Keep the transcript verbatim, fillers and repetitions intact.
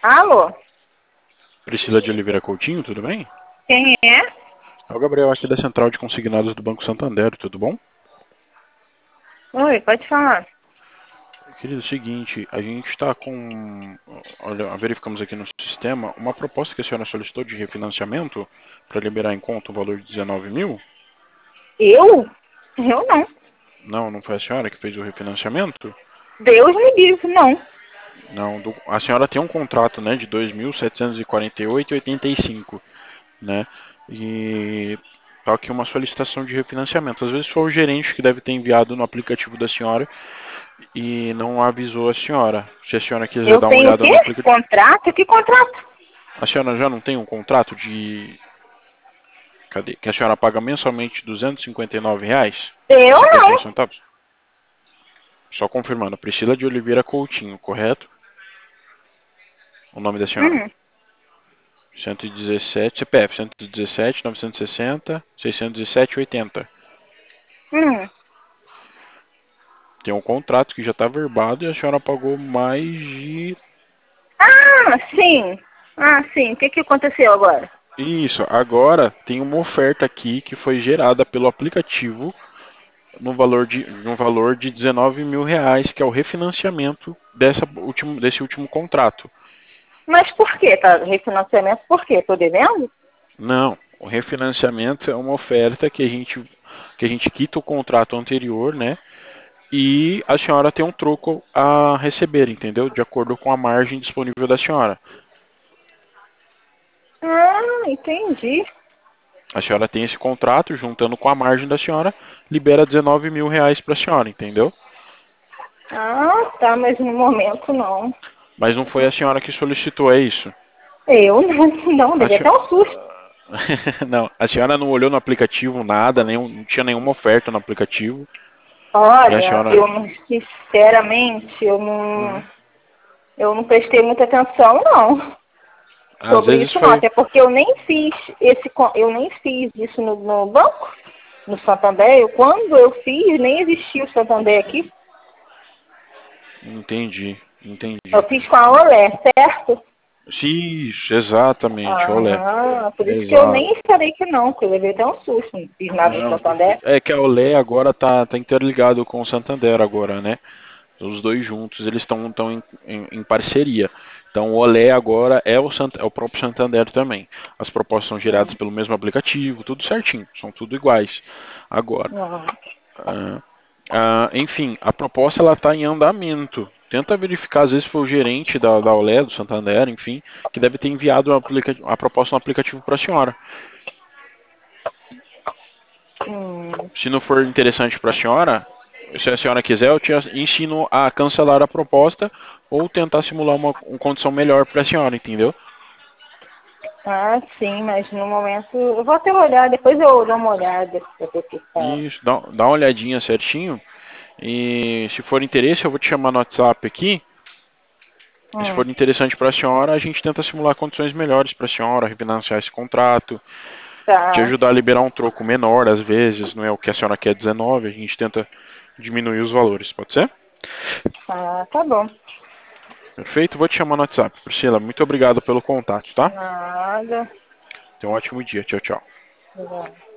Alô? Priscila de Oliveira Coutinho, tudo bem? Quem é? É o Gabriel aqui da Central de Consignados do Banco Santander, tudo bom? Oi, pode falar. Querido, é o seguinte, a gente está com, olha, verificamos aqui no sistema uma proposta que a senhora solicitou de refinanciamento para liberar em conta o valor de dezenove mil. Eu? Eu não. Não, não foi a senhora que fez o refinanciamento? Deus me livre, não. Não, do- a senhora tem um contrato, né, de dois mil setecentos e quarenta e oito vírgula oitenta e cinco, né? E tá aqui uma solicitação de refinanciamento. Às vezes foi o gerente que deve ter enviado no aplicativo da senhora e não avisou a senhora. Se a senhora quiser Eu dar uma tenho o olhada quê? no aplicativo. Contrato? Que contrato? A senhora já não tem um contrato de. Cadê? Que a senhora paga mensalmente duzentos e cinquenta e nove reais e Eu cinquenta e um não. centavos? Só confirmando, Priscila de Oliveira Coutinho, correto? O nome da senhora? Hum, cento e dezessete, C P F cento e dezessete, novecentos e sessenta, seiscentos e sete, oitenta. hum. Tem um contrato que já está verbado e a senhora pagou mais de. Ah, sim. Ah, sim. O que, que aconteceu agora? Isso, agora tem uma oferta aqui que foi gerada pelo aplicativo no valor de, no valor de dezenove mil reais, que é o refinanciamento dessa último, desse último contrato. Mas por quê? Tá? Refinanciamento por quê? Tô devendo? Não, o refinanciamento é uma oferta que a gente, que a gente quita o contrato anterior, né? E a senhora tem um troco a receber, entendeu? De acordo com a margem disponível da senhora. Ah, entendi. A senhora tem esse contrato, juntando com a margem da senhora, libera dezenove mil reais para a senhora, entendeu? Ah, tá, mas no momento não. Mas não foi a senhora que solicitou, é isso? Eu não, não, A deve se- até um susto. Não, a senhora não olhou no aplicativo nada, nenhum, não tinha nenhuma oferta no aplicativo, né, a Olha, senhora? eu não, sinceramente, eu não, Uhum. eu não prestei muita atenção, não. Às Sobre vezes isso não, foi. até porque eu nem fiz esse, co- eu nem fiz isso no, no banco, no Santander. Eu, quando eu fiz, nem existia o Santander aqui. Entendi, entendi. Eu fiz com a Olé, certo? Sim, isso, exatamente, olé. Aham, por isso que eu Exato. nem falei que não, porque eu levei até um susto, não fiz nada no Não, Santander. perfeito. É que a Olé agora tá, tá interligado com o Santander agora, né? Os dois juntos, eles estão tão em, em, em parceria. Então o Olé agora é o, Sant, é o próprio Santander também. As propostas são geradas Hum, pelo mesmo aplicativo, tudo certinho, são tudo iguais. Agora, hum. ah, ah, enfim, a proposta ela está em andamento. Tenta verificar, às vezes foi o gerente da, da Olé, do Santander, enfim, que deve ter enviado a, aplica- a proposta no aplicativo para a senhora. Hum. Se não for interessante para a senhora, se a senhora quiser, eu te ensino a cancelar a proposta ou tentar simular uma, uma condição melhor para a senhora, entendeu? Ah, sim, mas no momento eu vou até olhar, depois eu dou uma olhada pra ver o que tá. Isso, dá, dá uma olhadinha certinho. E se for interesse, eu vou te chamar no WhatsApp aqui. E se Hum, for interessante para a senhora, a gente tenta simular condições melhores para a senhora, refinanciar esse contrato, te tá. ajudar a liberar um troco menor, às vezes, não é o que a senhora quer dezenove, a gente tenta diminuir os valores, pode ser? Ah, tá bom. Perfeito? Vou te chamar no WhatsApp. Priscila, muito obrigado pelo contato, tá? Nada. Tenha um ótimo dia. Tchau, tchau. Obrigada.